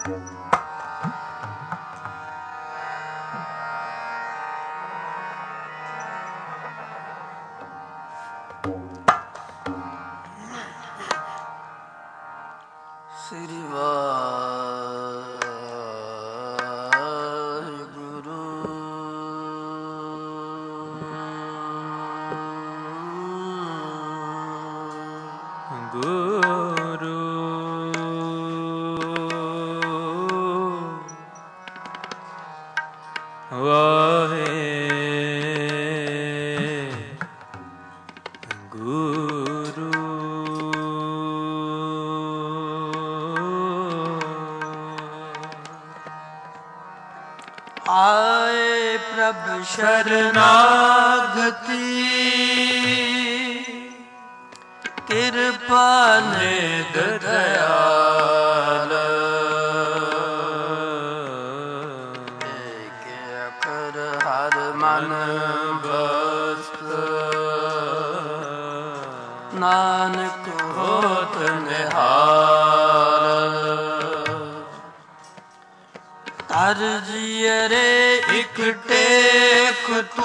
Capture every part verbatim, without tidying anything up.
ਸ੍ਰੀ ਵਾਹਿਗੁਰੂ। ਗੁਰੂ ਵਾਹਿਗੁਰੂ। ਆਏ ਪ੍ਰਭ ਸ਼ਰਨਾਗਤੀ, ਕਿਰਪਾ ਨਿਧ ਦਇਆਲ। ਏਕ ਅੱਖਰ ਹਰ ਮਨ ਬਸਤ, ਨਾਨਕ ਹੋਤ ਨਿਹਾਲ। ਹਰ ਜੀਅਰੇ ਇਕ ਟੇਕ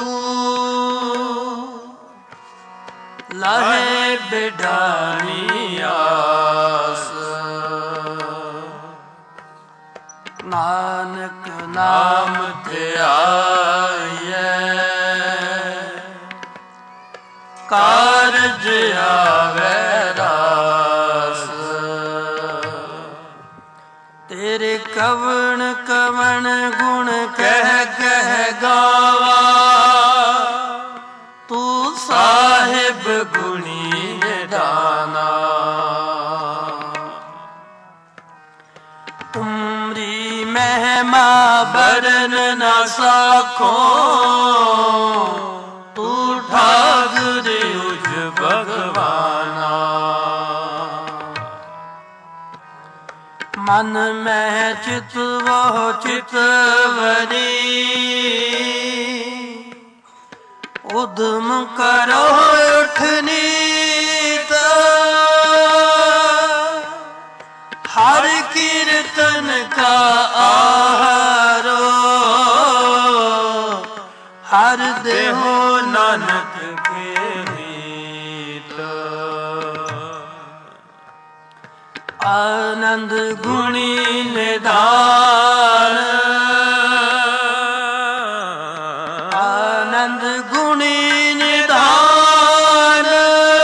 ਤੂੰ, ਲਾਹੇ ਬਿਡਾਣੀ ਆਸ। ਨਾਨਕ ਨਾਮ ਧਿਆਈਐ, ਕਾਰਜ ਆਵੈ ਰਾਸ। ਤੇਰੇ ਕਵਣ ਕਵਣ ਗੁਣ ਕਹਿ ਕਹਿ ਗਾਵਾ, ਤੂੰ ਸਾਹਿਬ ਗੁਣੀ ਨਿਧਾਨਾ। ਤੁਮਰੀ ਮਹਿਮਾ ਬਰਨ ਨਾ ਸਾਖੋ, ਤੂੰ ਠਾਕੁਰ ਉਜ ਭਗਵਾਨਾ। ਮਨ ਮੈਂ ਚਿਤ ਵਹੁ ਚਿਤਵਰੀ, ਉਦਮ ਕਰੋ ਉਠ ਨੀਤ। ਹਰ ਕੀਰਤਨ ਕਾ ਆਹਾਰੋ, ਹਰ ਦੇਹੋ ਨਾਨਕ ਕੇ ਮੀਤ। ਆਨੰਦ ਗੁਣੀ ਨਿਧਾਨ, ਆਨੰਦ ਗੁਣੀ ਨਿਧਾਨ।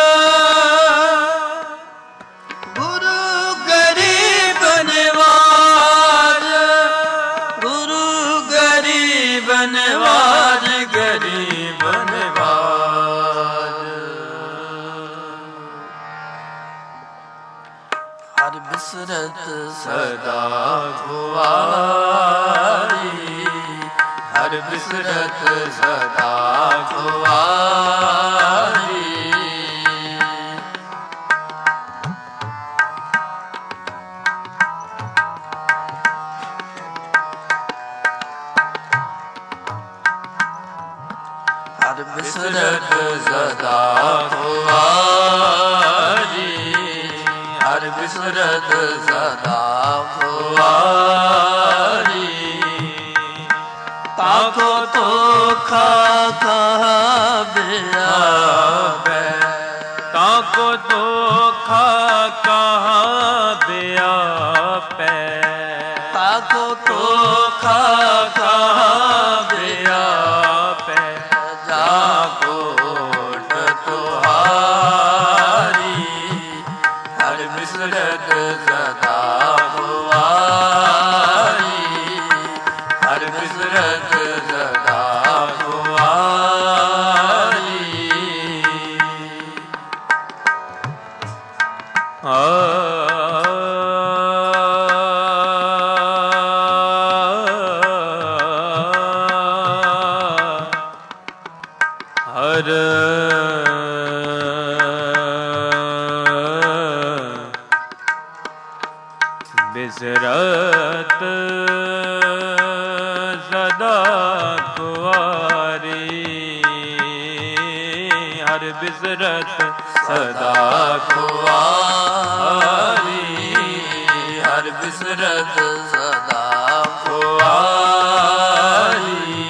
ਗੁਰੂ ਗਰੀਬ ਨਿਵਾਜ, ਗੁਰੂ ਗਰੀਬ ਨਿਵਾਜ, ਗਰੀਬ ਨਿਵਾਜ। ਹਰ ਬਿਸਰਤ ਸਦਾ ਗੁਆਰੀ, ਹਰ ਬਿਸਰਤ ਸਦਾ ਗੁਆਰੀ। ਹਰ ਬਿਸਰਤ ਸਦਾ ਗੁਆਰੀ, ਹਰ ਬਿਸਰਤ ਸਦਾ ਗੁਆਰੀ। ਤਾਕੋ ਤੋਖਾ ਕਹਾ ਬਿਆਪੈ, ਤਾਕੋ ਤੋਖਾ ਕਹਾ ਬਿਆਪੈ। ਤਾਕੋ ਤੋਖਾ ਕਹਾ ਬਿਆਪੈ, ਜਾ ਕੋਟ ਤੁਹਾਰੀ। ਹਰ ਬਿਸਰਤ ਸਦਾ ਗੁਆਰੀ, ਹਰ ਬਿਸਰਤ ਸਦਾ ਗੁਆਰੀ। ਆ ਹਰ ਬਿਸਰਤ ਸਦਾ ਗੁਆਰੀ, ਹਰ ਬਿਸਰਤ ਸਦਾ ਗੁਆਰੀ, ਹਰ ਬਿਸਰਤ ਬਿਸਰਤ ਸਦਾ ਖੁਆਰੀ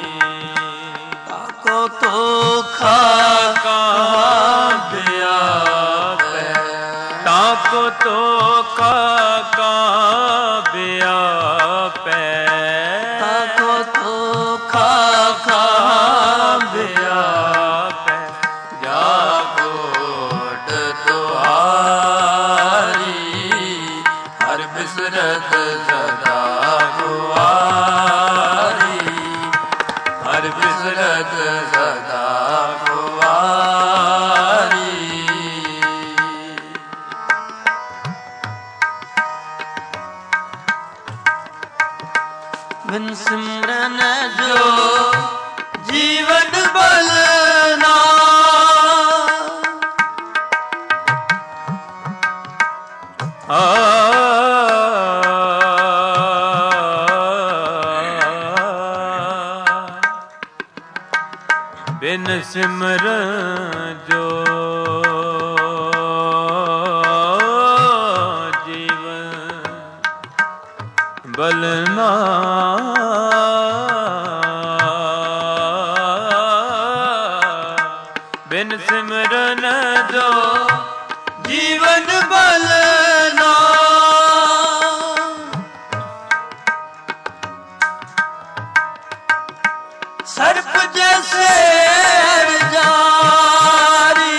ਤਾਕੋ ਤੋਖਾ ਕਾਂਬਿਆ ਪੈ ਤਾਕੋ ਤੋਖਾ ਕਾਂਬਿਆ ਪੈ ਤਾਕੋ ਤੋਖਾ ਕਾਂਬਿਆ ਪੈ ਜਾ ਕੋਟ ਤੁਹਾਰੀ ਹਰ ਬਿਸਰਤ ਸਦਾ ਖੁਆਰੀ ਹਰ ਬਿਸਰਤ ਸਦਾ ਖੁਆਰੀ ਬਿਨ ਸਿਮਰਨ ਜੋ ਜੀਵਨ ਬਲ ਨਾ ਆ ਬਿਨ ਸਿਮਰਨ ਜੋ ਜੀਵਨ ਬਲਨਾ ਬਿਨ ਸਿਮਰਨ ਜੋ ਜੀਵਨ ਬਲ ਨਾ ਸਰਪ ਜੈਸੇ ਹਰ ਜਾਰੀ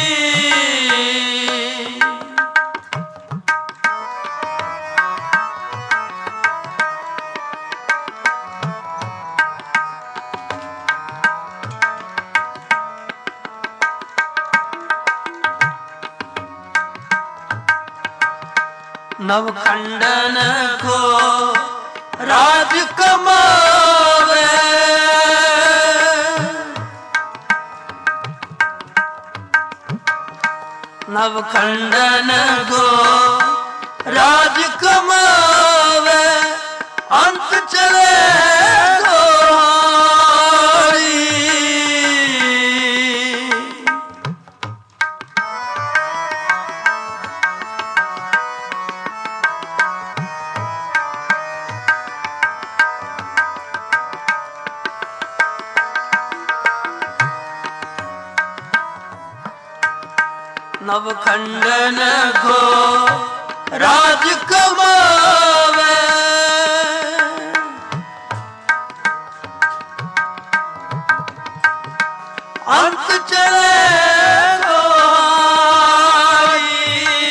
ਨਵ ਖੰਡਨ ਕੋ ਰਾਜ ਕਮਾਵੇ ਨਵ ਖੰਡਨ ਕੋ ਰਾਜ ਕਮਾਵੇ ਅੰਤ ਚਲੇ ਗੋਹਾਰੀ ਨਵ ਖੰਡਨ ਕੋ ਰਾਜ ਕਮਾਵੇ ਅੰਤ ਚਲੇ ਗੋਹਾਰੀ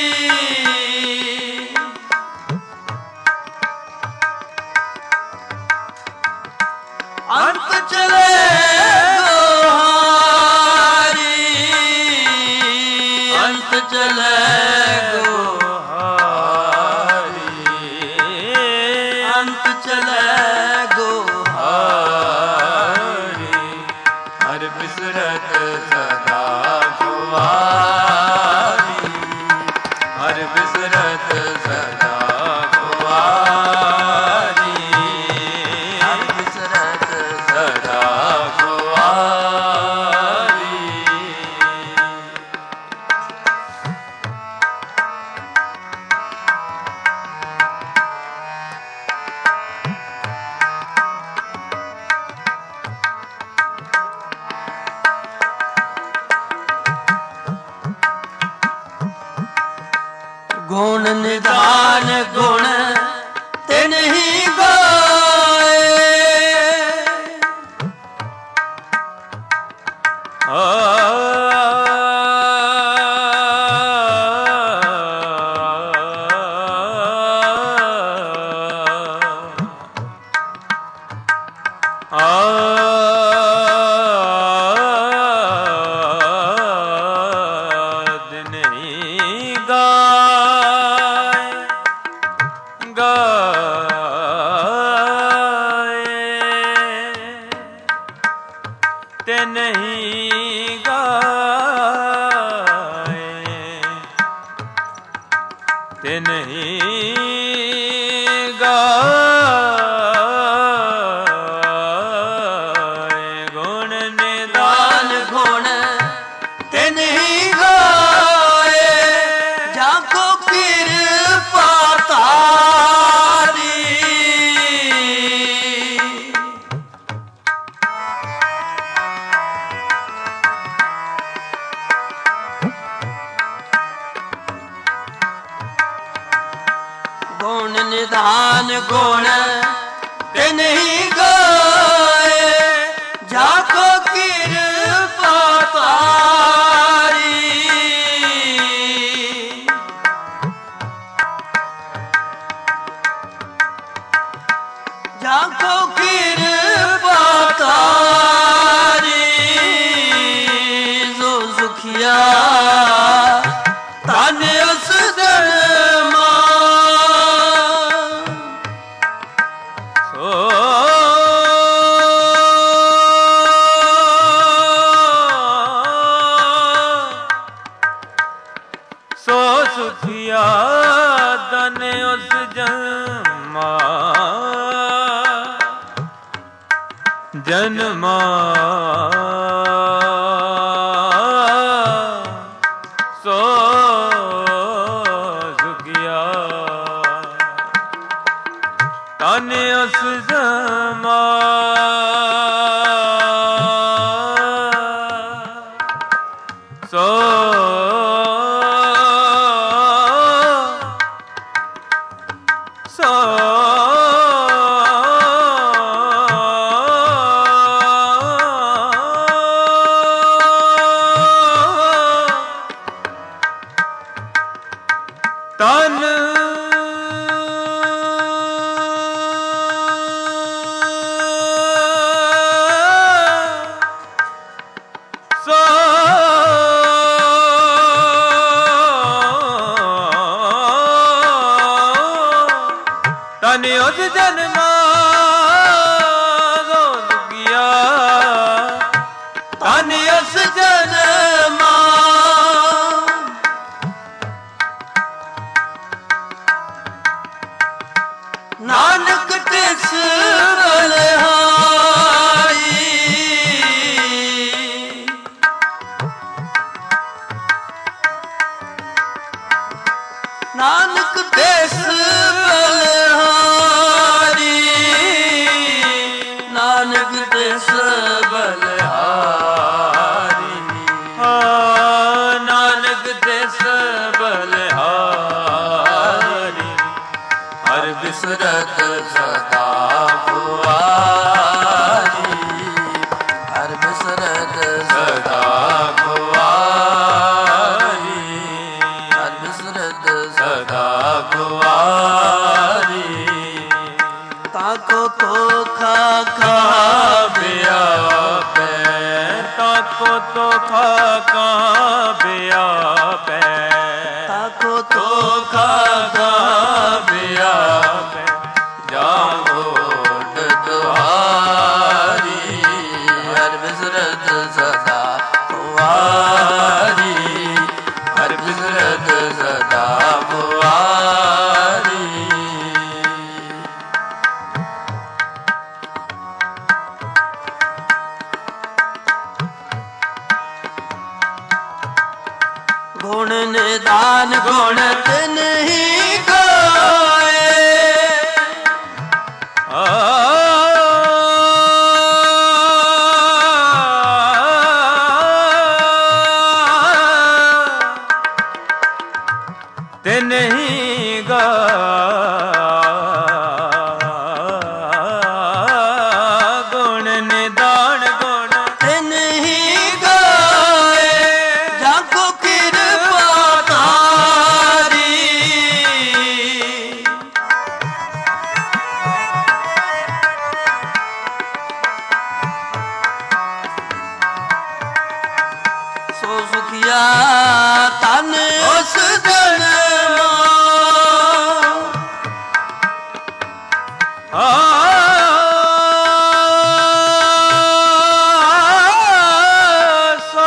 ਅੰਤ ਚਲੇ ਅੰਤ ਚਲੇ ਗੋਹਾਰੀ ਅੰਤ ਚਲੇ ਗੋਹਾਰੀ ਹਰ ਬਿਸਰਤ ਸਦਾ ਖੁਆਰੀ ਹਰ ਬਿਸਰਤ ਸਦਾ ਖੁਆਰੀ ਹਰ ਬਿਸਰਤ ਸਦਾ ਖੁਆਰੀ ਗੁਣ ਨਿਧਾਨ ਗੁਣ ਤਿਨ ਹੀ ਗਾਏ ਆ ਤੇ ਨਹੀਂ ਗਾਏ ਤੇ ਨਹੀਂ ਗਾਏ ਗੁਣ ਨਿਦਾਨ ਗੁਣ ਤੇ ਨਹੀਂ ਗਾਏ ਜਾ ਕੋ ਕਿਰਪਾ ਤਾਰੀ ਨਿਦਾਨ ਗੁਣ ਤਿਨ ਹੀ ਗਾਏ, ਜਾਕੋ ਕਿਰਪਾ ਤਾਰੀ। ਜਾਕੋ ਕਿਰਪਾ ਤਾਰੀ, ਜੋ ਸੁਖੀਆ ਧਨ ਉਸ ਦਿਨ ਮਾਂ। ਸੋ ਸੋ ਸੁਖੀਆ ਧਨ ਉਸ ਜਨਮਾ ਜਨਮਾ ਸੋ ਸੁਖੀਆ ਧਨ ਉਸ ਜਨਮਾ ਸੋ ਸੋ ਤਨ ਸੋ ਤਨ ਉਸ ਜਨਮਾ ਸੋ ਸੁਖੀਆ ਤਨ ਉਸ ਜਨਮਾ ਨਾਨਕ ਤਿਸ ਬਲਿਹਾਰੀ। ਨਾਨਕ ਤਿਸ ਬਲਿਹਾਰੀ, ਨਾਨਕ ਤਿਸ ਬਲਿਹਾਰੀ। ਹਾਂ ਨਾਨਕ ਤਿਸ ਬਲਿਹਾਰੀ, ਹਰ ਬਿਸਰਤ ਸਦਾ ਗੁਆਰੀ। ਹਰ ਬਿਸਰਤ ਸਦਾ ਗੁਆਰੀ। ਹਰ ਬਿਸਰਤ ਸਦਾ ਗੁਆਰੀ। ਤਾਕੋ ਤੋਖਾ ਖਾਵਿਆ ਪੈ, ਤਾਕੋ ਤੋਖਾ ਕਾਬਿਆ ਪੈ, ਤਾਕੋ ਤੋਖਾ ਖਾਵਿਆ ਪੈ। ਜਾਗੋ ਦੁਆਰੀ, ਹਰ ਬਿਸਰਤ ਸਦਾ ਗੁਆਰੀ। ਹਰ ਬਿਸਰਤ ਸਦਾ ਗੁਆਰੀ। ਗੁਣ ਨਿਦਾਨ ਗੁਣ ਤਿਨ ਹੀ ਗਾਏ, ਤਿਨ ਹੀ ਗਾ ਗੁਣ ਨਿਦਾਨ ਗੁਣ ਤਿਨ ਹੀ ਗਾਏ, ਜਾਕੋ ਕਿਰਪਾ ਤਾਰੀ। ਸੋ ਸੁਖੀਆ ਤਨ ਉਸ ਦਿਨ ਸੋ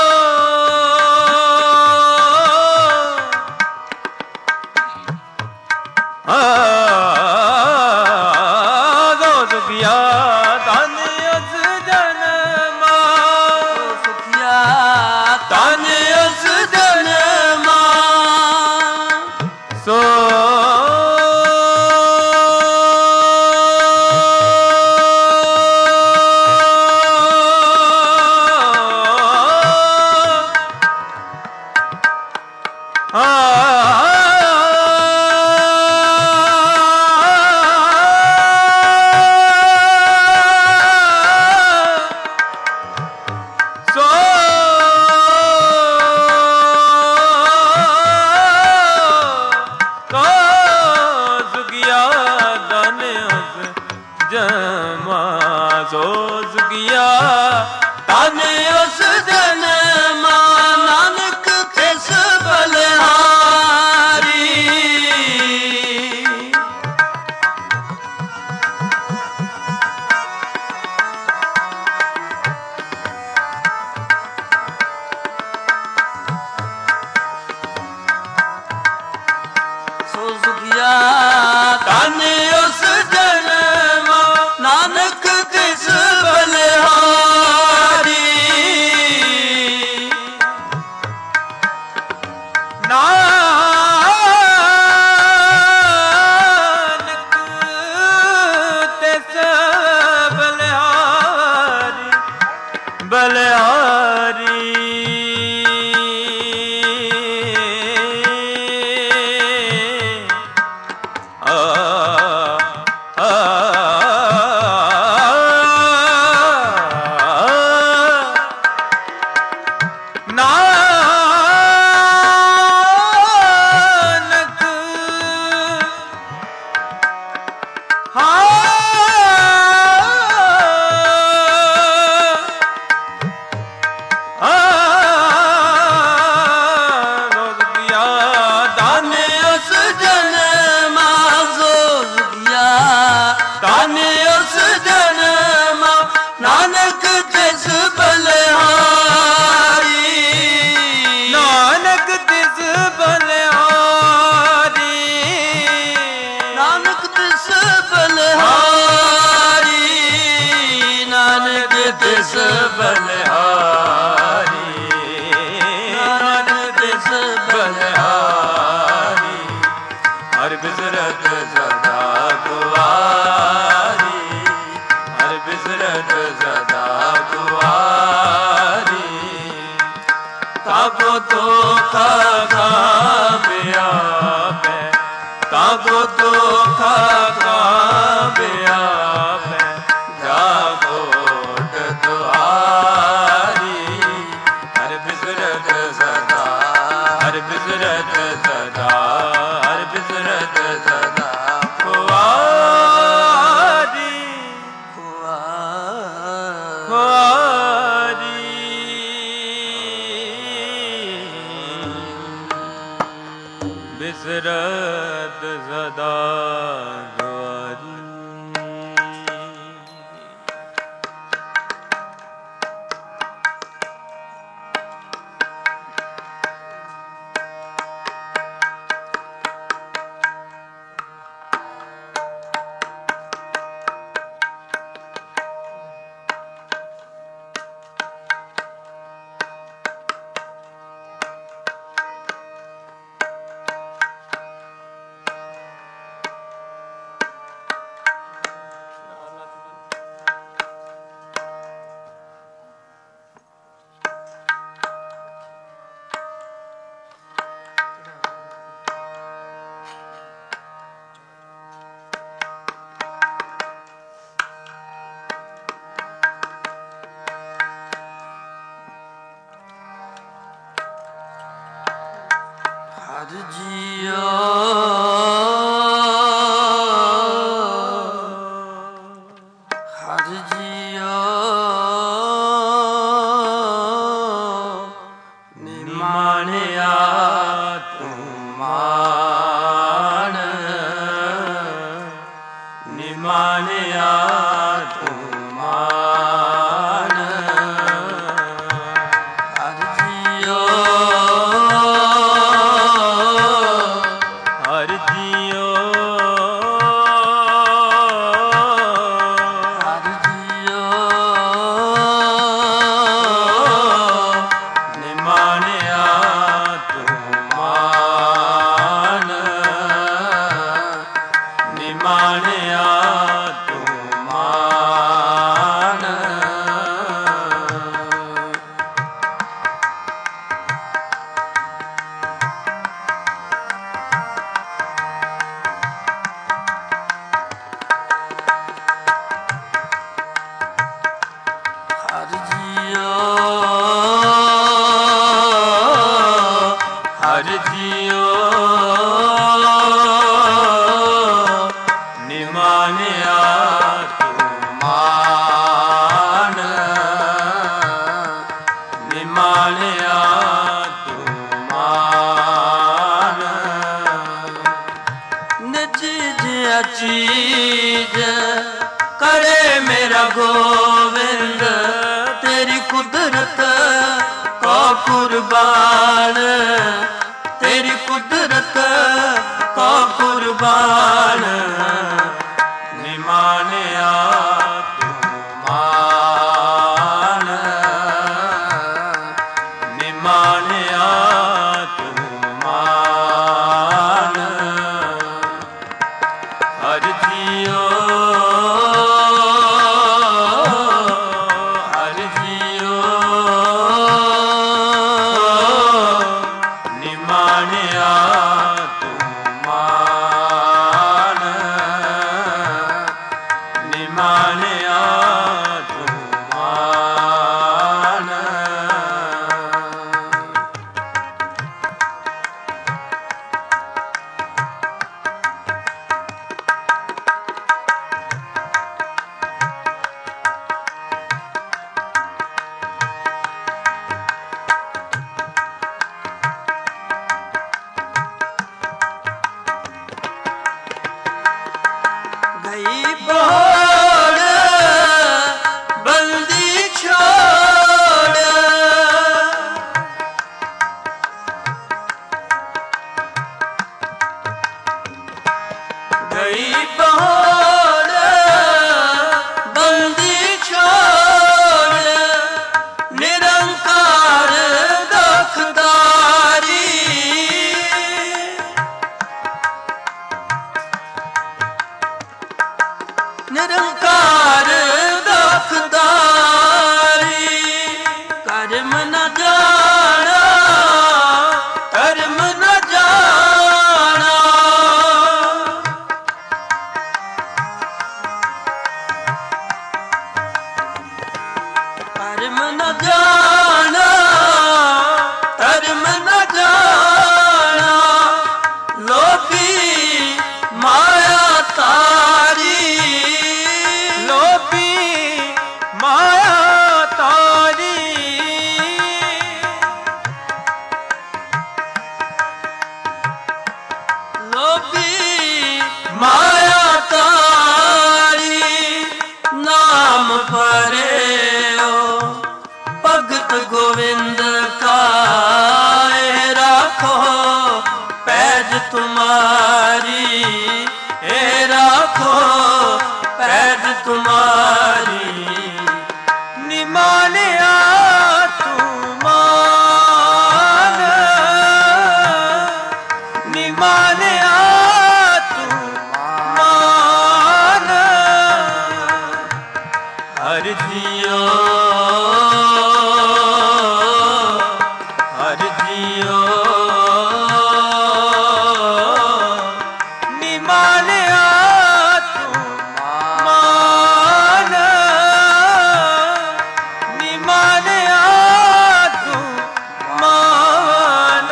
ਸੋ ਸੁਖੀਆ ਧਨ ਉਸ ਜਨਮਾ, ਸੁਖੀਆ ਤਨ ਉਸ ਦਿਨ ਸੋ ਸੋ ਸੁਖੀਆ ਤਨ ਉਸ ਜਨਮ ਨਾਨਕ ਤਿਸ ਬਲਿਹਾਰੀ ਸੋ ਸੁਖੀਆ ਤਨ ਉਸ ਜਨਮ ਨਾਨਕ ਤਿਸ ਬਲਿਹਾਰੀ ਨਾਨਕ ਤਿਸ ਬਲਿਹਾਰੀ ਬਲਿਹਾਰੀ ਤਿਸ ਬਲਿਹਾਰੀ ਨਾਨਕ ਤਿਸ ਬਲਿਹਾਰੀ ਹਰ ਬਿਸਰਤ ਸਦਾ ਗੁਆਰੀ ਹਰ ਬਿਸਰਤ ਸਦਾ ਗੁਆਰੀ ਤਾਕੋ ਤੋਖਾ ਖਾਵਿਆ ਪੈ ਤਾਕੋ ਤੋਖਾ ਖਾਵਿਆ ਪੈ ਜਾਗੋ ਹਰ ਬਿਸਰਤ ਸਦਾ ਹਰ ਬਿਸਰਤ ਸਦਾ ਹਰ ਬਿਸਰਤ ਸਦਾ ਖੁਆਰੀ ਖੁਆਰੀ ਬਿਸਰਤ ਸਦਾ ਖੁਆਰੀ ਹਰ ਜੀਓ ਹਰ ਜੀਓ ਨਿਮਾਣਿਆ ਤੂੰ ਮਾਣ ਨਿਮਾਣਿਆ ਤੂੰ ਮਾਣ ਹਰ ਜੀਓ ਹਰ ਜੀਓ ਹਰ ਜੀਓ ਨਿਮਾਣਿਆ ਤੂੰ ਮਾਣ ਨਿਮਾਣਿਆ ਤੂੰ ਮਾਣ ਹਰ ਜੀਓ ਹਰ ਜੀਓ ਨਿਮਾਣਿਆ ਤੂੰ ਮਾਣ चीज करे मेरा गोविंद तेरी कुदरत को कुर्बान तेरी कुदरत को कुर्बान निमानिया तू मान निमानिया तू मान हर जियो हर जियो निमानिया तू मान निमानिया तू मान गई बोड़ बंदी छोड़ गई बोड़ बंदी छोड़ निरंकार दुखदारी निरंकार दुखदारी कर्म न जाना धर्म न जाना कर्म न जाना धर्म न जाना लोभी माया तारी लोभी माया तारी लोभी माया तारी नाम परे ओ भगत गोविंद का ए राखो पैज तुम्हारी ए राखो पैज तुम्हारी निमानिया तू मान निमानिया तू मान हर जियो हर जियो निमानिया तू मान निमानिया तू मान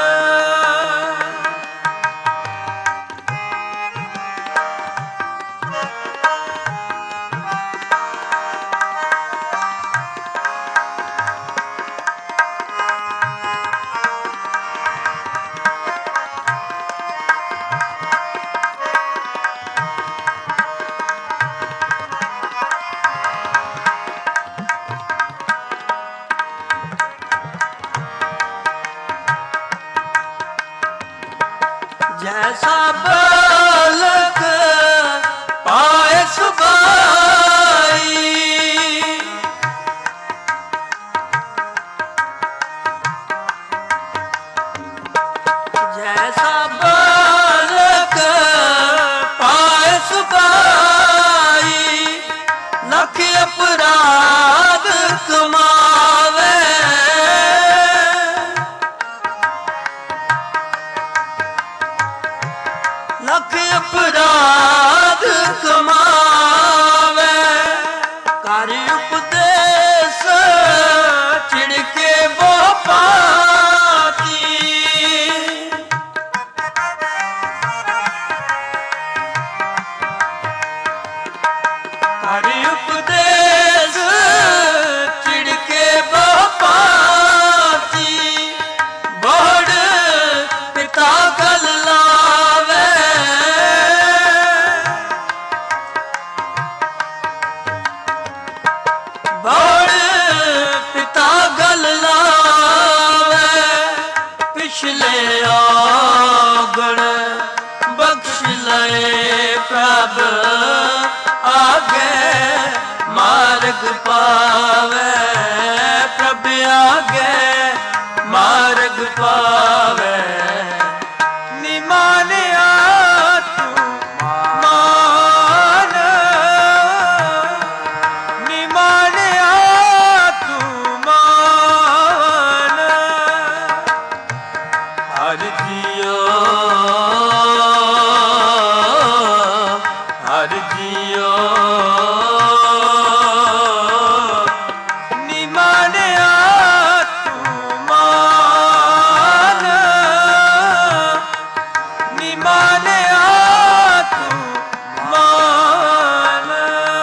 जैसा बालक पाए सुबाई जैसा बालक पाए सुबाई लख अपराध कमावे लख अपराध कमावे कर उपदेश छिड़के वो पाती कर उपदेश छिड़के वो पाती बड़ पिता गल लावे ਪ੍ਰਭ ਆਗੇ ਮਾਰਗ ਪਾਵੇ, ਪ੍ਰਭ ਆਗੇ ਮਾਰਗ ਪਾਵੇ। ਨਿਮਾਨਿਆ ਤੂੰ ਮਾਨ, ਨਿਮਾਨਿਆ ਤੂੰ ਮਾਨ। ਹਰ ਜੀਓ ਹਰ ਜੀਓ ਨਿਮਾਨਿਆ ਤੂੰ ਮਾਨ, ਨਿਮਾਨਿਆ ਤੂੰ ਮਾਨ।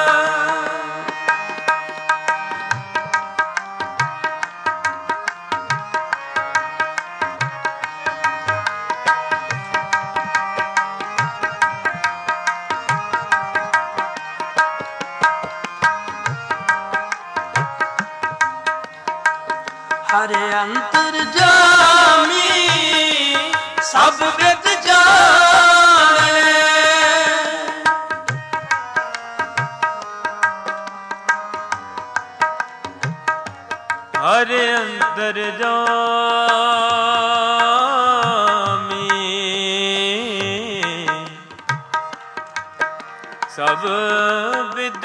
ਹਰ ਅੰਤਰ ਜਾਮੀ ਸਭ ਵਿਦ ਜਾਣੇ, ਹਰ ਅੰਦਰ ਜਾਮੀ ਸਭ ਵਿਦ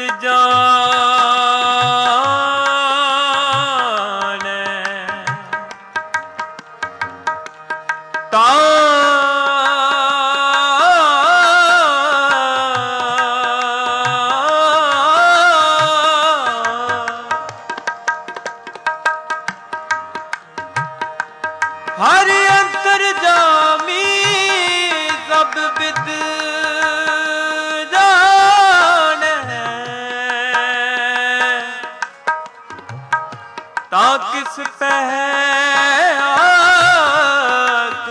ਜਾਣੈ। ਤਾਂ ਹਰ ਅੰਤਰ ਜਾਮੀ ਸਭ ਵਿਦ ਜਾਣੈ। ਤਾਂ ਕਿਸ ਪਹਿ ਆਖ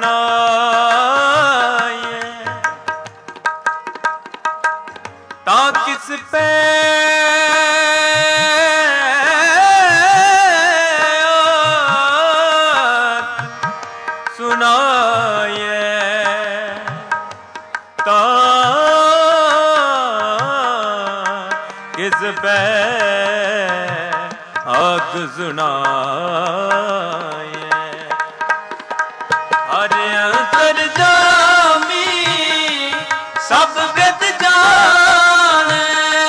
ਸੁਣਾਈਐ, ਤਾਂ ਕਿਸ ਪੈ ਸੁਣਾਈਐ। ਤਾਂ ਕਿਸ ਪੈ ਆਖ ਸੁਣਾਈਐ। ਹਰ ਅੰਤਰ ਜਾਮੀ ਸਭ ਵਿਦ ਜਾਣੈ।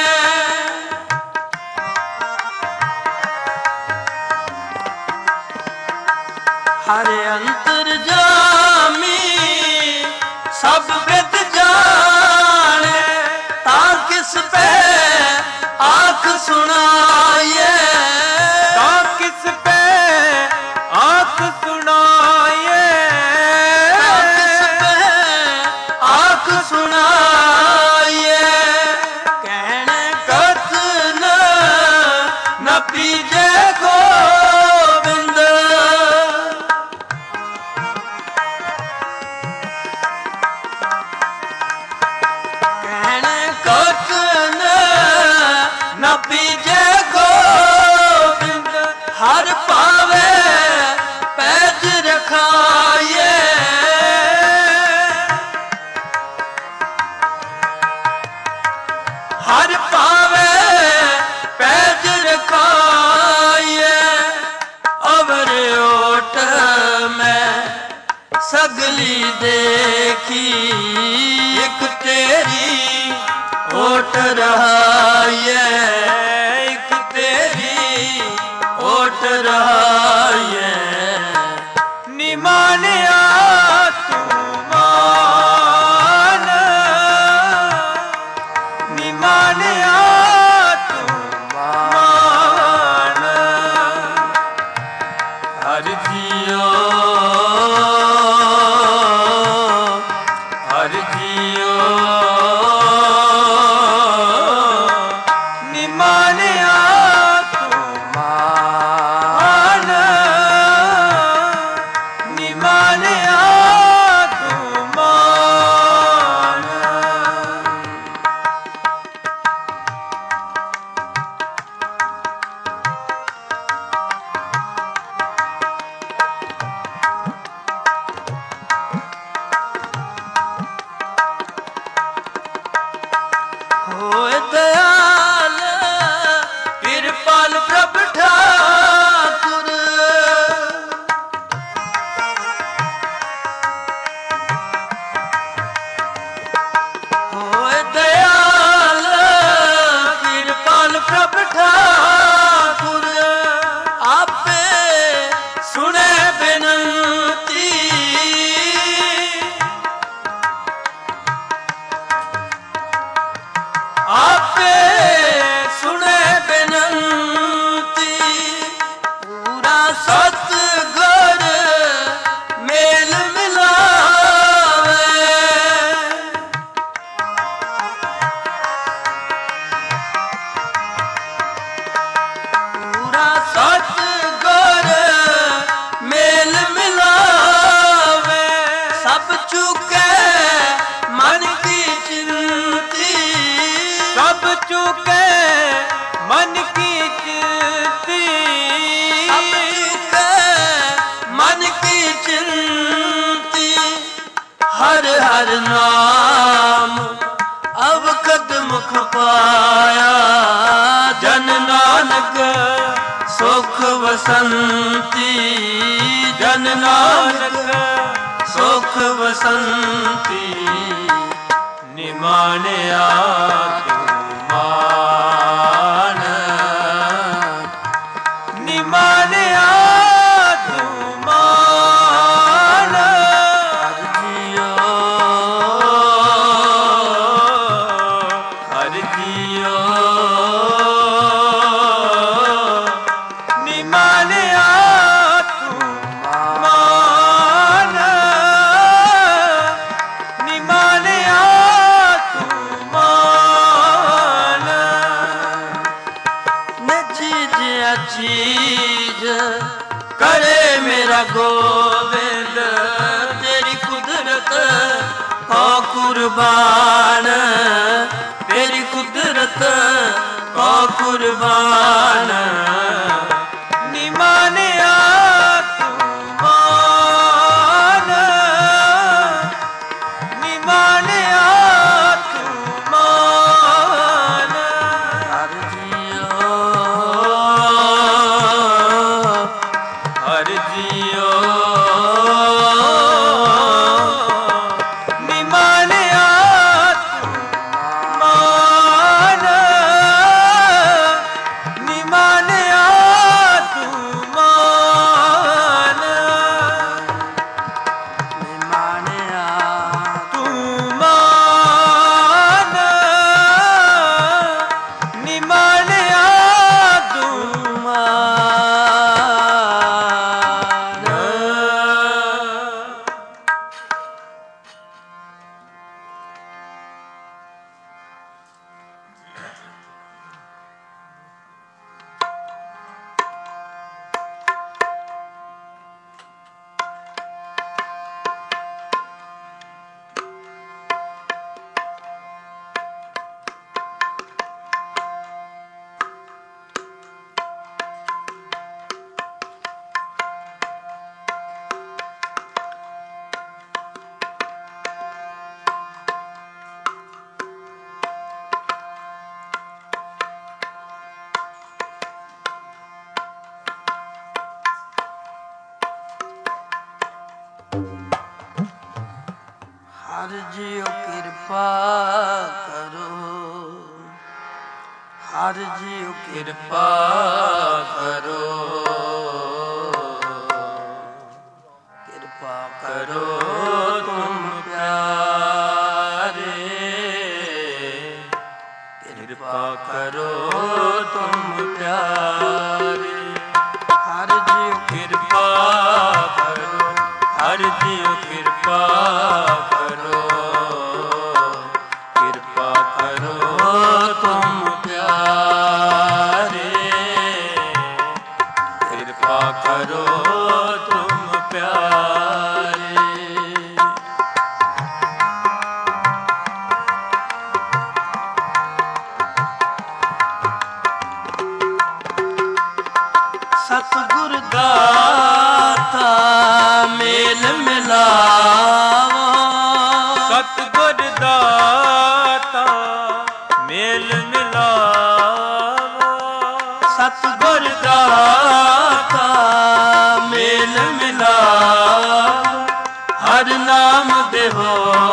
ਹਰ ਅੰਤਰ ਜਾਮੀ ਸਭ ਵਿਦ ਜਾਣੇ, ਤਾਂ ਕਿਸ ਪੈ ਆਖ ਸੁਣਾਈਐ। ਤਾਂ ਕਿਸ ਪੈ ਆਖ ਸੁਣਾਈਐ। ਤਾਂ ਕਿਸ ਪੈ ਆਖ ਸੁਣਾਈਐ। ਕਹਿਣੇ ਕਥਨ ਨ ਪੀਜੈ ਗੋਬਿੰਦ, ਕਹਿਣੇ ਕਥਨ ਨ ਪੀਜੈ ਗੋਬਿੰਦ। ਹਰ ਪਾਵੇ ਪੈਜ ਰਖਾਈਐ, ਹਰ ਪਾਵੇ ਪੈਜ ਰਖਾਈਐ। ਅਵਰ ਓਟ ਮੈਂ ਸਗਲੀ ਦੇਖੀ, ਇੱਕ ਤੇਰੀ ਓਟ ਰਹਾਈਐ, ਇੱਕ ਤੇਰੀ ਓਟ ਰਹਾਈਐ। ਨਿਮਾਨਿਆ ਤੂੰ ਮਾਨ, ਨਿਮਾਨਿਆ ਤੂੰ ਮਾਨ। ਹਰ ਜੀਓ ਹਰ ਜੀਓ ਨਿਮਾਨਿਆ ਤੂੰ ਮਾਨ, ਨਿਮਾਨਿਆ ਤੂੰ ਮਾਨ। ਹੋਏ ਦਇਆਲ ਕਿਰਪਾਲ ਪ੍ਰਭ ਠਾਕੁਰ ਹੋਏ ਦਇਆਲ ਕਿਰਪਾਲ ਪ੍ਰਭ ਠਾਕੁਰ ਆਪੇ ਸੁਣੇ ਬੇਨਤੀ ਆਪੇ ਸੁਣੇ ਬੇਨਤੀ ਪੂਰਾ ਸਤਿਗੁਰ ਮੇਲ ਮਿਲਾਵੇ ਪੂਰਾ ਸਤਿਗੁਰ ਮੇਲ ਮਿਲਾਵੇ ਸਭ ਚੁਕੇ ਮਨ ਕੀ ਚਿੰਤੀ ਸਭ ਚੁਕੇ ਮਨ ਕੀ ਚਿੰਤੀ ਸਭ ਚੁਕੇ ਮਨ ਕੀ ਚਿੰਤੀ ਹਰ ਹਰ ਨਾਮ ਅਵਕਤ ਮੁਖ ਪਾਇਆ ਜਨ ਨਾਨਕ ਸੁਖ ਵਸੰਤੀ ਜਨ ਨਾਨਕ ਸੁਖ ਵਸੰਤੀ ਨਿਮਾਣਿਆ ਤੂੰ ਮਾਨ ਨਿਮਾਣਿਆ ਤੂੰ ਮਾਨ ਹਰ ਜੀਓ ਹਰ ਜੀਓ ਨਿਮਾਣਿਆ ਤੂੰ ਮਾਨ ਨਿਮਾਣਿਆ ਤੂੰ ਮਾਨ ਨੇ ਚੀਜ਼ ਚੀਜ਼ ਕਰੇ ਮੇਰਾ ਗੋਬਿੰਦ ਤੇਰੀ ਕੁਦਰਤ ਹੋ ਕੁਰਬਾਨ ਤੇਰੀ ਕੁਦਰਤ ਹੋ ਕੁਰਬਾਨ ਨਿਮਾਣਿਆ ਤੂੰ ਮਾਨ ਨਿਮਾਣਿਆ ਤੂੰ ਮਾਨ ਹਰ ਜੀਓ ਹਰ ਜੀਓ ਨਿਮਾਣਿਆ ਤੂੰ ਮਾਨ ਨਿਮਾਣਿਆ ਤੂੰ ਮਾਨ ਨਿਮਾਣਿਆ ਤੂੰ ਮਾਨ ਨਿਮਾਣਿਆ ਤੂੰ ਮਾਨ ਹਰ ਜੀਓ ਕਿਰਪਾ ਕਰੋ ਹਰ ਜੀਓ ਕਿਰਪਾ ਕਰੋ ਕਿਰਪਾ ਕਰੋ ਤੁਮ ਪਿਆਰੇ ਕਿਰਪਾ ਕਰੋ ਤੁਮ ਪਿਆਰੇ ਹਰ ਜੀਓ ਕਿਰਪਾ ਕਰੋ ਹਰ ਜੀਓ ਕਿਰਪਾ ਕਰੋ ਕਿਰਪਾ ਕਰੋ ਤੁਮ ਪਿਆਰੇ ਕਿਰਪਾ ਕਰੋ ਤੁਮ ਪਿਆਰੇ ਸਤਿਗੁਰ ਦਾਤਾ ਮੇਲ ਮਿਲਾਵੋ ਸਤਿਗੁਰ ਦਾਤਾ ਮੇਲ ਮੇਲ ਮਿਲਾਵੋ ਸਤਿਗੁਰ ਦਾਤਾ ਮੇਲ ਮਿਲਾਵੋ ਹਰ ਨਾਮ ਦੇਵੋ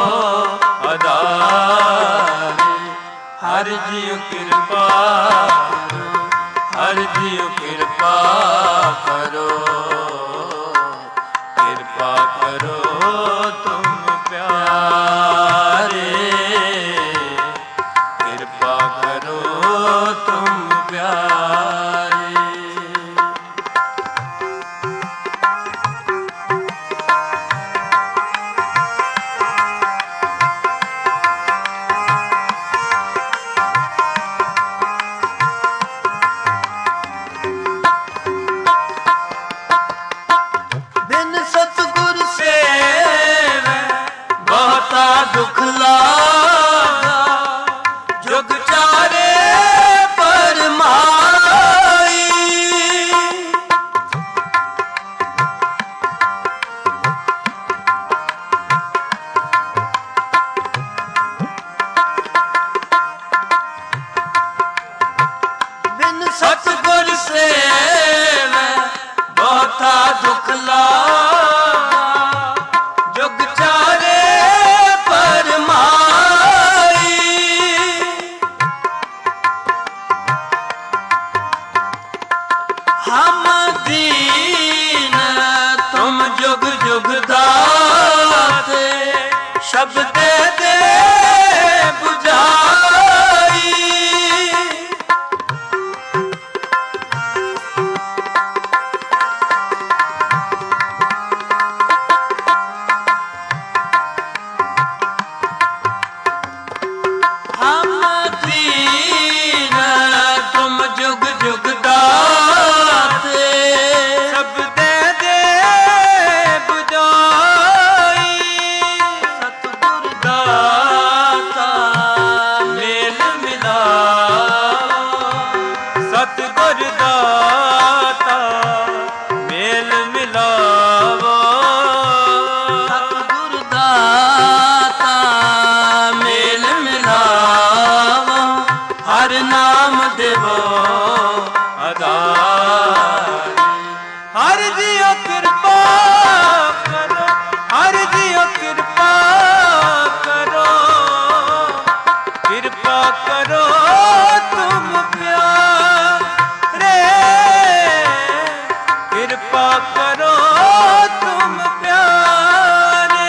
ਆਧਾਰੇ ਹਰ ਜੀਉ ਕਿਰਪਾ ਕਰੋ ਹਰ ਜੀਉ ਕਿਰਪਾ ਕਰੋ ਕਿਰਪਾ ਕਰੋ ਤੁਮ ਪਿਆਰੇ ਕਿਰਪਾ ਕਰੋ ਤੁਮ ਪਿਆਰੇ ਬਿਨ ਸਤਿਗੁਰ ਸੇਵੈ ਬਹੁਤਾ ਦੁਖ ਲਾਗਾ ਜੁਗ ਚਾਰੇ ਪਰਮਾਈ ਬਿਨ ਸਤਿਗੁਰ ਸੇਵੈ ਬਹੁਤਾ ਦੁਖ ਲਾਗਾ ਜੁਗ ਚਾਰੇ ਪਰਮਾਈ ਹਮ ਦੀਨ ਤੁਮ ਜੁਗ ਜੁਗ ਦਾਤੇ ਸ਼ਬਦ ਦੇ ਬੁਝਾਈ ਹਮ ਦੀਨ ਤੁਮ ਜੁਗ ਜੁਗ ਦਾਤੇ ਸ਼ਬਦ ਦੇ ਬੁਝਾਈ ਸਤਿਗੁਰ ਦਾਤਾ ਮੇਲ ਮਿਲਾਵੋ ਸਤਿਗੁਰ ਦਾਤਾ ਮੇਲ ਮਿਲਾਵੋ ਸਤਿਗੁਰ ਦਾਤਾ ਮੇਲ ਮਿਲਾਵੋ ਹਰ ਨਾਮ ਦੇਵੋ ਆਧਾਰੇ ਹਰ ਜੀਓ ਕਿਰਪਾ ਕਰੋ ਹਰ ਜੀਓ ਕਿਰਪਾ ਕਰੋ ਕਿਰਪਾ ਕਰੋ ਤੁਮ ਪਿਆਰੇ ਕਿਰਪਾ ਕਰੋ ਤੁਮ ਪਿਆਰੇ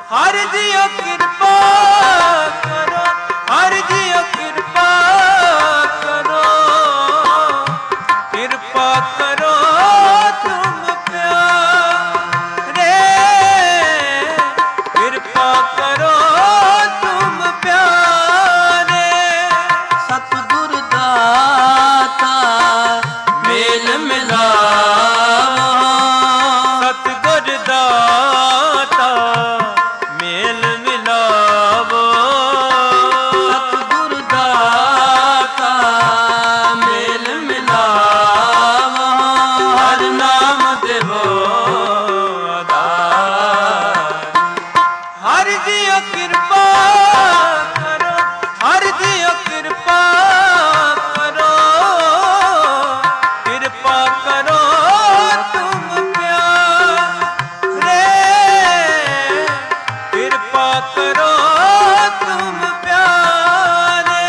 ਹਰ ਜੀਓ ਕਿਰਪਾ ਕਰੋ, ਹਰ ਜੀਓ ਕਿਰਪਾ ਕਰੋ, ਕਿਰਪਾ ਕਰੋ ਤੁਮ ਪਿਆਰੇ, ਕਿਰਪਾ ਕਰੋ ਤੁਮ ਪਿਆਰੇ। ਸਤਿਗੁਰ ਦਾਤਾ ਮੇਲ ਮਿਲਾਵੋ, ਸਤਿਗੁਰ ਦਾਤਾ ਮੇਲ ਮਿਲਾਵੋ, ਸਤਿਗੁਰ ਦਾਤਾ ਮੇਲ ਮਿਲਾਵੋ, ਹਰ ਨਾਮ ਦੇਵੋ ਆਧਾਰ। ਹਰ ਜੀਓ ਕਿਰਪਾ ਕਰੋ, ਹਰ ਜੀਓ ਕਿਰਪਾ ਕਰੋ, ਕਿਰਪਾ ਕਰੋ ਤੁਮ ਪਿਆਰੇ, ਕਿਰਪਾ ਕਰੋ ਤੁਮ ਪਿਆਰੇ।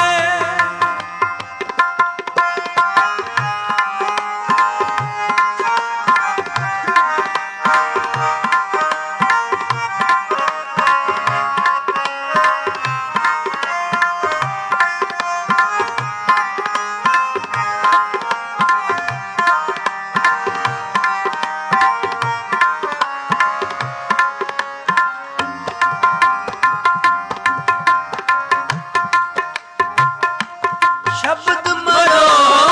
ਸ਼ਬਦ ਮਰੋ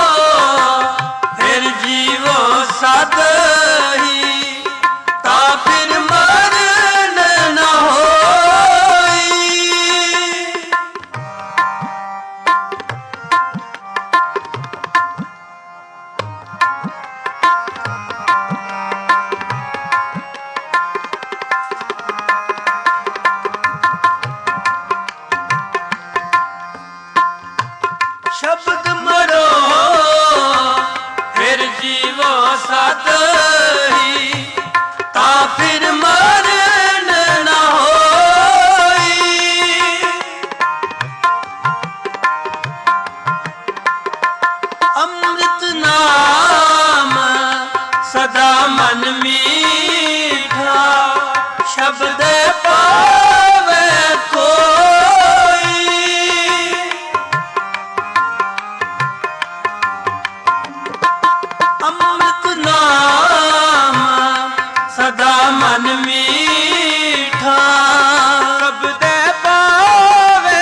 ਫਿਰ ਜੀਵੋ ਸਦ ਹੀ, ਤਾਂ ਫਿਰ ਮਰਨ ਨ ਹੋਈ। ਸ਼ਬਦ ਮਰੋ ਫਿਰ ਜੀਵੋ ਸਦ ਹੀ, ਤਾਂ ਫਿਰ ਮਰਨ ਨ ਹੋਈ। ਅੰਮ੍ਰਿਤ ਨਾਮ ਸਦਾ ਮਨ ਮੀਠਾ, ਸ਼ਬਦ ਪਾਵੇ ਕੋਈ। ਅੰਮ੍ਰਿਤ ਨਾਮ ਸਦਾ ਮਨ ਮੀਠਾ, ਸ਼ਬਦੇ ਪਾਵੇ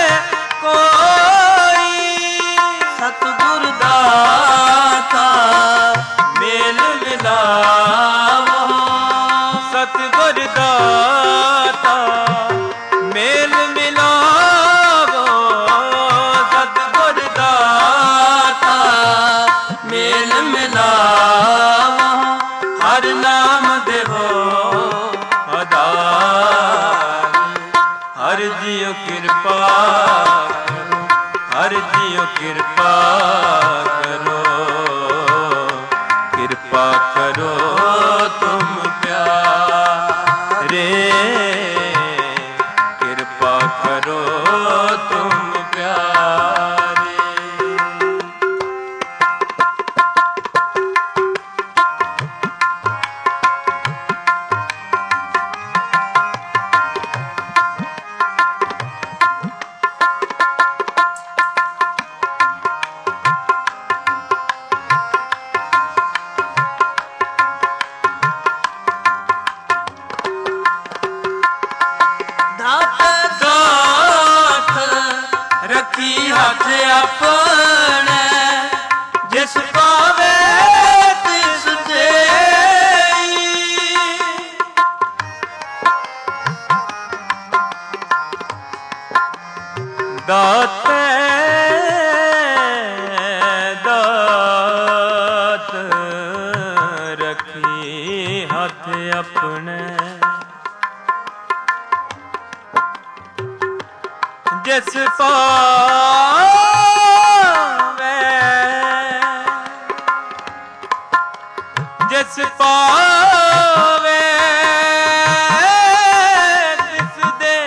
ਕੋਈ। ਸਤਿਗੁਰ ਦਾਤਾ ਮੇਲ ਮਿਲਾਵੋ, ਸਤਿਗੁਰ ਦਾਤਾ ਮੇਲ ਮਿਲਾਵੋ, ਸਤਿਗੁਰ ਦਾਤਾ ਮੇਲ ਮਿਲਾਵੋ, ਹਰ ਨਾਮ ਦੇਵੋ ਆਧਾਰ। ਹਰ ਜੀਓ ਕਿਰਪਾ ਕਰੋ, ਹਰ ਜੀਓ ਕਿਰਪਾ ਕਰੋ, ਕਿਰਪਾ ਕਰੋ ਤੁਮ ਪਿਆਰੇ, ਕਿਰਪਾ ਕਰੋ ਤੁਮ ਪਿਆਰੇ। ਦਾਤ ਦਾਤ ਰੱਖੀ ਹੱਥ ਆਪਣੇ, ਜਿਸ ਪਾਵੇ ਤਿਸ ਦੇਈ। ਦਾਤੇ ਦਾਤ ਰੱਖੀ ਹੱਥ ਆਪਣੇ, ਜਿਸ ਪਾਵੇ ਜਿਸ ਪਾਵੇ ਤਿਸ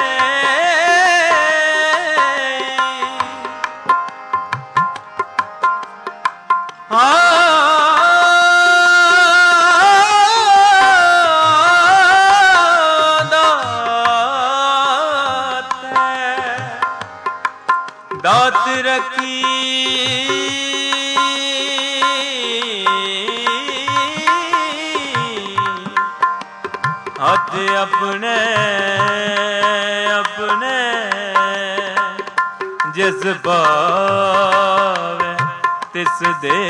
ਦੇਈ। ਦਾਤ ਰਖੀ ਹੱਥ ਆਪਣੇ ਆਪਣੇ ਜਿਸ ਭਾਵੇ ਤਿਸ ਦੇ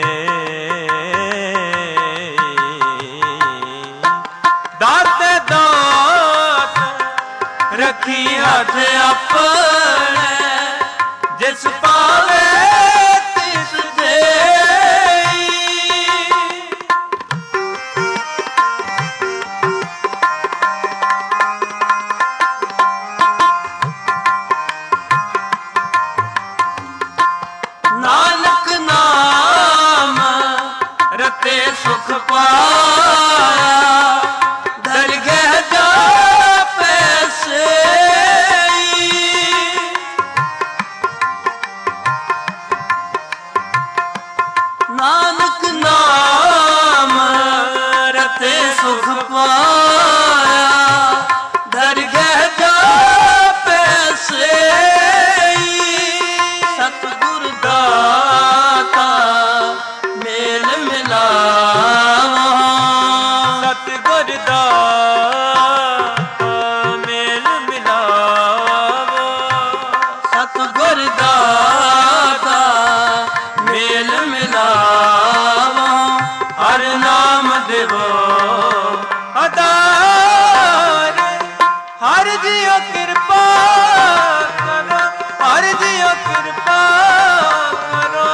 ਦਾਤ ਦਾਤ ਰਖੀ ਹੱਥ ਆਪਣੇ ਜਿਸ ਪਾਵੇ ਤਿਸ ਦੇਈ ਨਾਨਕ ਨਾਮ ਰਤੇ ਸੁਖ ਪਾਇਆ ਦਰਗਹਿ ਜਾ ਪੈਸੇ ਨਾਨਕ ਨਾਮ ਰਤੇ ਸੁਖ ਪਾਇਆ ਦਰਗਹਿ ਜਾ ਪੈਸੇ ਸਤਿਗੁਰ ਦਾਤਾ ਮੇਲ ਮਿਲਾਵੋ ਸਤਿਗੁਰ ਦਾਤਾ ਮੇਲ ਮਿਲਾਵੋ ਸਤਿਗੁਰ ਦਾਤਾ ਮੇਲ ਮਿਲਾਵੋ ਹਰ ਨਾਮ ਦੇਵੋ ਅਦਾਰ ਹਰ ਜੀਓ ਕਿਰਪਾ ਕਰੋ ਹਰ ਜੀਓ ਕਿਰਪਾ ਕਰੋ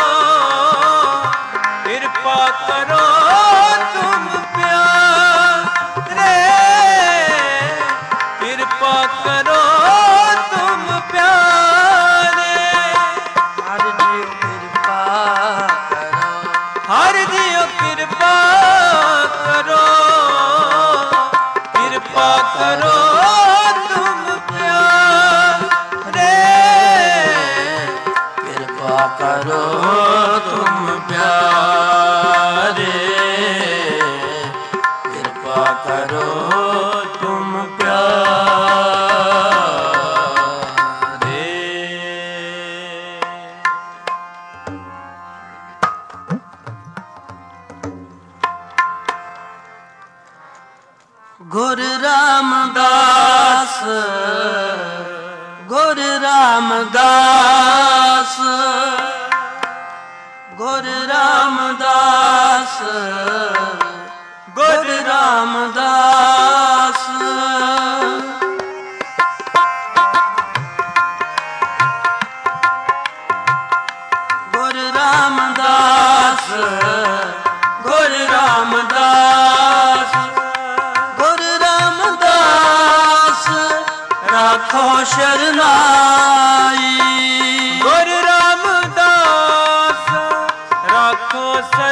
ਕਿਰਪਾ ਕਰੋ ਤੁਮ ਪਿਆਰੇ ਕਿਰਪਾ ਕਰੋ ਤੁਮ ਪਿਆਰੇ ਹਰ ਜੀਉ ਕਿਰਪਾ ਕਰੋ ਹਰ ਜੀਓ ਕਿਰਪਾ ਕਰੋ ਕਿਰਪਾ ਕਰੋ ਤੁਮ ਪਿਆਰੇ ਕਿਰਪਾ ਕਰੋ ਤੁਮ ਪਿਆਰੇ ਕਿਰਪਾ ਕਰੋ ਤੁਮ ਪਿਆਰੇ ਗੁਰ ਰਾਮਦਾਸ ਗੁਰ ਰਾਮਦਾਸ ਗੁਰ ਰਾਮਦਾਸ ਗੁਰ ਰਾਮਦਾਸ ਗੁਰ ਰਾਮਦਾਸ ਗੁਰ ਰਾਮਦਾਸ ਗੁਰ ਰਾਮਦਾਸ ਰਾਖੋ ਸ਼ਰਨਾਈ ਗੁਰ ਰਾਮਦਾਸ ਰਾਖੋ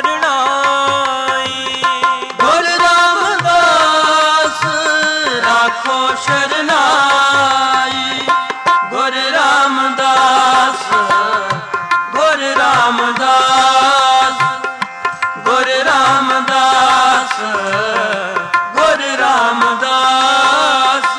ਸਰਣਾਈ ਗੁਰ ਰਾਮਦਾਸ ਰਾਖੋ ਸ਼ਰਨਾਈ ਗੁਰ ਰਾਮਦਾਸ ਗੁਰ ਰਾਮਦਾਸ ਗੁਰ ਰਾਮਦਾਸ ਗੁਰ ਰਾਮਦਾਸ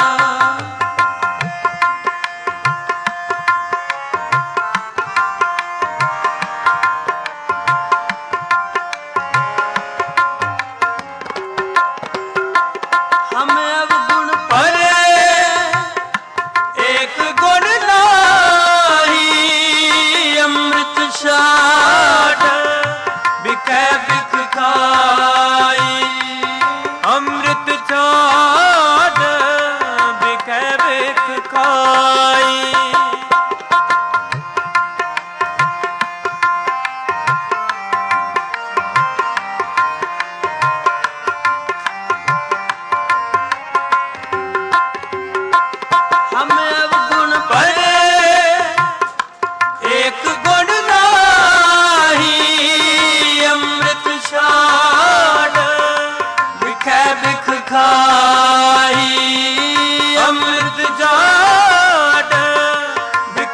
ਹਮ ਅਵਗੁਣ ਪਰੇ ਏਕ ਗੁਣ ਨਾਹੀ ਅੰਮ੍ਰਿਤ ਛਾੜ ਬਿਕੈ ਬਿਖ ਖਾਈ ਅੰਮ੍ਰਿਤ ਛਾੜ ਬਿਕੈ ਬਿਖ ਖਾਈ ਹਮ ਅਵਗੁਣ ਪਰੇ ਏਕ ਗੁਣ ਨਾਹੀ ਅੰਮ੍ਰਿਤ ਛਾੜ ਬਿਖੈ ਬਿਖ ਖਾਈ ਅੰਮ੍ਰਿਤ ਛਾੜ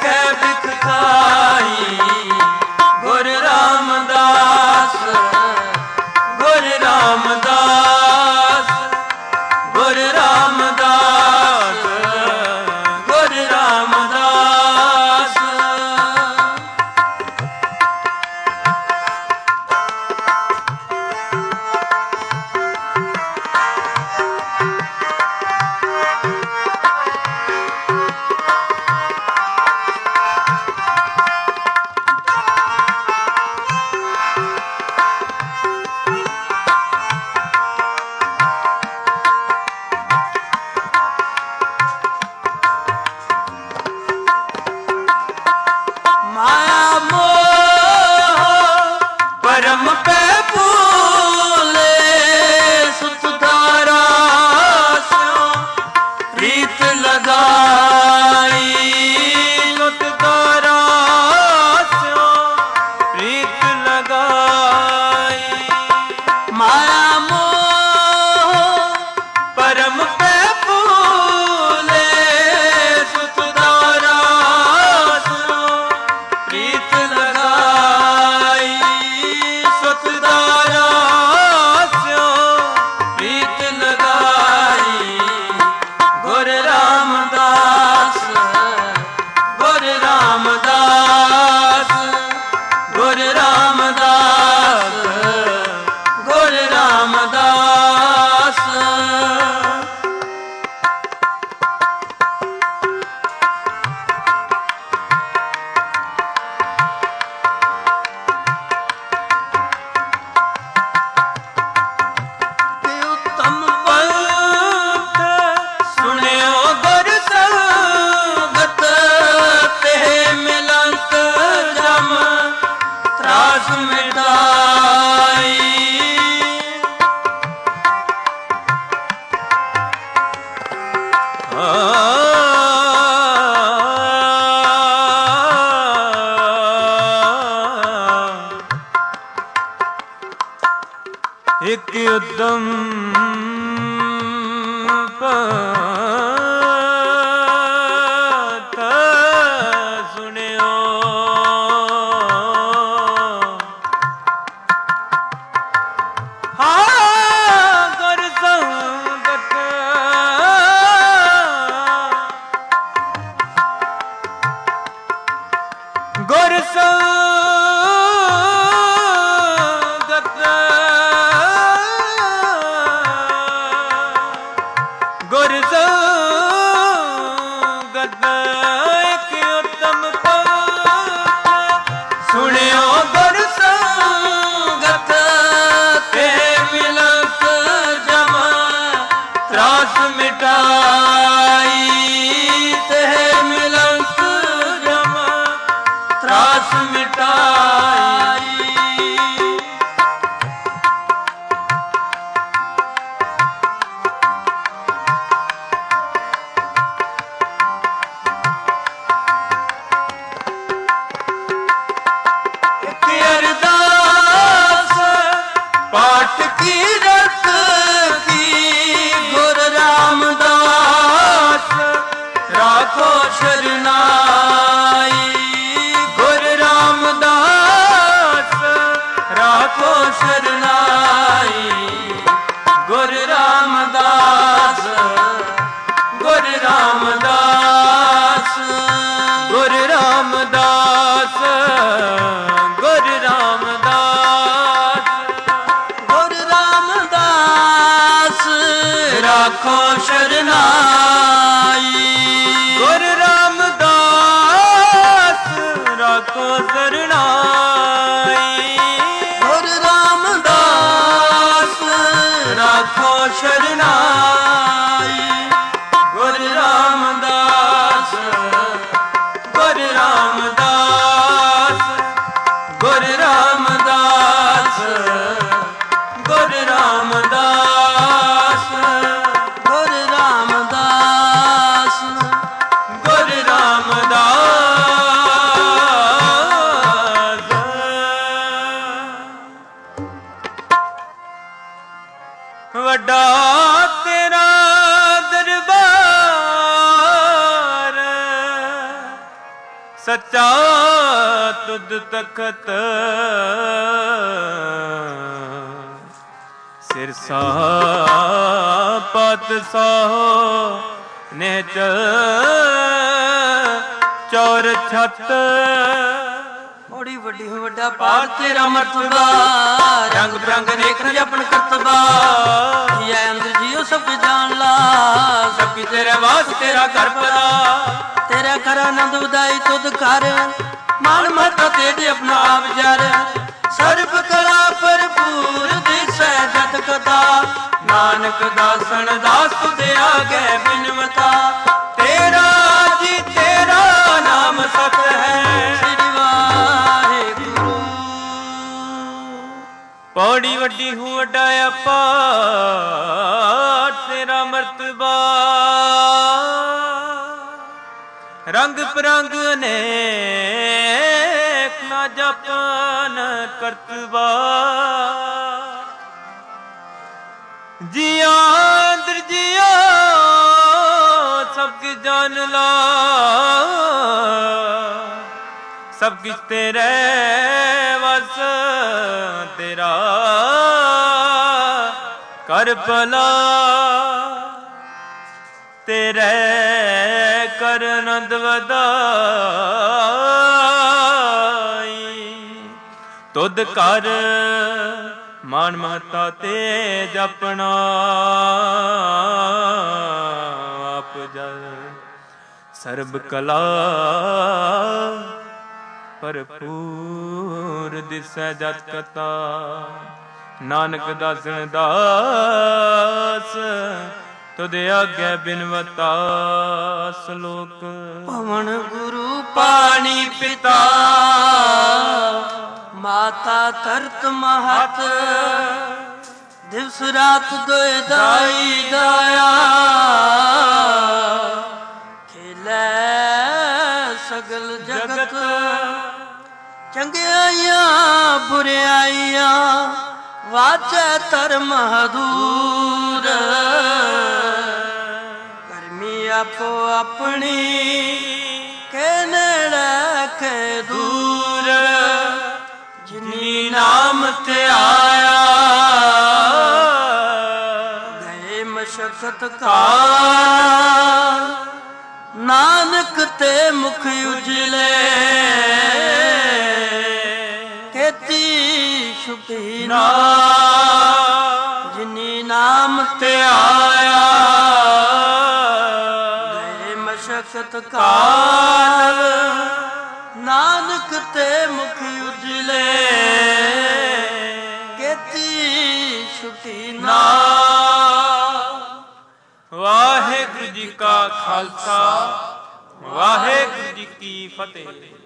ਸੰਪਤ ਸੁਣਿਓ ਹਾਂ ਗੁਰ ਸੰਗਤ ਗੁਰ ਸੰਗਤ ਗੁਰ ਸੰਗਤ ਇੱਕ ਉਤਮ ਪਥ ਸੁਣਿਓ ਗੁਰ ਸੰਗਤ ਤੇ ਮਿਲਤ ਜਮ ਤਰਾਸ ਮਿਟਾਈ ਤੇ ਮਿਲਤ ਜਮ ਤਰਾਸ ਮਿਟਾਈ ਇੱਕ ਅਰਦਾਸ ਪਾਠ ਕੀ ਰਤ ਕੀ ਗੁਰ ਰਾਮਦਾਸ ਰਾਖੋ ਸ਼ਰਨਾਈ ਗੁਰ ਰਾਮਦਾਸ ਰਾਖੋ ਸ਼ਰਨਾਈ ਗੁਰ ਰਾਮਦਾਸ ਗੁਰ ਰਾਮਦਾਸ ਗੁਰ ਰਾਮਦਾਸ ਗੁਰ ਰਾਮਦਾਸ ਗੁਰ ਰਾਮਦਾਸ ਰਾਖੋ ਸ਼ਰਨਾਈ ਗੁਰ ਰਾਮਦਾਸ ਰਾਖੋ ਸ਼ਰਨਾਈ ਗੁਰ ਰਾਮਦਾਸ ਰਾਖੋ ਸ਼ਰਨਾਈ ਗੁਰ ਰਾਮਦਾਸ ਗੁਰ ਰਾਮਦਾਸ ਗੁਰ ਰਾਮਦਾਸ ਗੁਰ ਰਾਮਦਾਸ ਗੁਰ ਰਾਮਦਾਸ ਗੁਰ ਰਾਮਦਾਸ ਵੱਡਾ ਤੇਰਾ ਦਰਬਾਰ ਸੱਚਾ ਤੁਧ ਤਖਤ ਸਿਰਸਾ ਪਤ ਸਾਹੋ ਨੇਚ ਚੌਰ ਛਤ ਬੜੀ ਵੱਡੀ ਵੱਡਾ ਪਾਰ ਤੇਰਾ ਮਰਤਬਾ ਰੰਗ ਬਰੰਗ ਦੇਖ ਜਪਨ ਕਰਤਬਾ ਜੀ ਅੰਦਰ ਜੀਓ ਸਭ ਜਾਣ ਲਾ ਸਭ ਕੀ ਤੇਰੇ ਵਾਸ ਤੇਰਾ ਘਰ ਪਰਾ ਤੇਰਾ ਕਰ ਆਨੰਦ ਉਦਾਈ ਤੁਧ ਕਰ ਮਾਨ ਮਰਤਾ ਤੇਜ ਆਪਣਾ ਆਪ ਜਰ ਸਰਬ ਕਲਾ ਭਰਪੂਰ ਦਿਸੈ ਜਤ ਕਦਾ ਨਾਨਕ ਦਾਸਨ ਦਾਸ ਤੁਦੇ ਆਗੇ ਬਿਨਵਤਾ ਤੇਰਾ ਜੀ ਤੇਰਾ ਨਾਮ ਸਤ ਹੈ ਸ੍ਰੀ ਵਾਹਿਗੁਰੂ ਪੌੜੀ ਵੱਡੀ ਹੂੰ ਵੱਡਾ ਅਪਾਰ ਤੇਰਾ ਮਰਤਬਾ ਰੰਗ ਬਰੰਗ ਅਨੇਕ ਨਾ ਜਪਨ ਕਰਤਬਾ ਜੀਆਂ ਅੰਦਰ ਜੀਓ ਸਭ ਕੀ ਜਾਨ ਲਾ ਸਭ ਕਿਛ ਤੇਰੇ ਵਸ ਤੇਰਾ ਕਰ ਭਲਾ ਤੇਰੇ ਕਰ ਆਨੰਦ ਵਧਾਈ ਤੁਧ ਕਰ ਮਾਨ ਮਹਤਾ ਤੇ ਜਪਣਾ ਆਪ ਜਰ ਸਰਬ ਕਲਾ ਭਰਪੂਰ ਦਿਸੈ ਜਤ ਕਤਾ ਨਾਨਕ ਦਾਸਨ ਦਾਸ ਤੁਧ ਆਗੇ ਬਿਨਵਤਾ ਸਲੋਕ ਪਵਨ ਗੁਰੂ ਪਾਣੀ ਪਿਤਾ ਮਾਤਾ ਤਰਤ ਮਹਤ ਦਿਵਸ ਰਾਤ ਦੋਇ ਦਾਈ ਦਾਇਆ ਖੇਲੇ ਸਗਲ ਜਗਤ ਚੰਗਿਆਈਆਂ ਬੁਰਿਆਈਆਂ ਵਾਚੈ ਧਰਮ ਹਦੂਰ ਕਰਮੀ ਆਪੋ ਆਪਣੀ ਕੇ ਨੇੜੇ ਕੇ ਦੂਰ ਜਿਨੀ ਨਾਮ ਤੇ ਆਇਆ ਗਏ ਮਸ਼ਕਤ ਕਾਲ ਨਾਨਕ ਤੇ ਮੁਖ ਉਜਲੇ ਕੀਤੀ ਛੁਪੀ ਨਾ ਜਿਨੀ ਨਾਮ ਤੇ ਆਇਆ ਗਏ ਮਸ਼ਕਤ ਕਾਲ ਨਾਨਕ ਤੇ ਮੁਖ ਉਜਲੇ ਕੀਤੀ ਛੁਟੀ ਨਾ। ਵਾਹਿਗੁਰੂ ਜੀ ਕਾ ਖਾਲਸਾ ਵਾਹਿਗੁਰੂ ਜੀ ਕੀ ਫਤਿਹ।